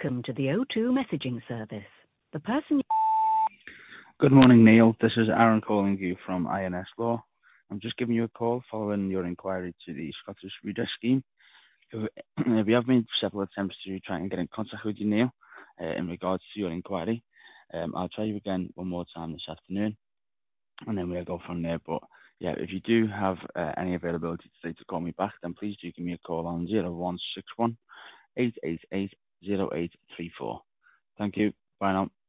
Welcome to the O2 messaging service. The person. Good morning, Neil. This is Aaron calling you from INS Law. I'm just giving you a call following your inquiry to the Scottish Redress Scheme. We have made several attempts to try and get in contact with you, Neil, in regards to your inquiry. I'll try you again one more time this afternoon, and then we'll go from there. But yeah, if you do have any availability today to call me back, then please do give me a call on 0161 888 0834. Thank you. Bye now.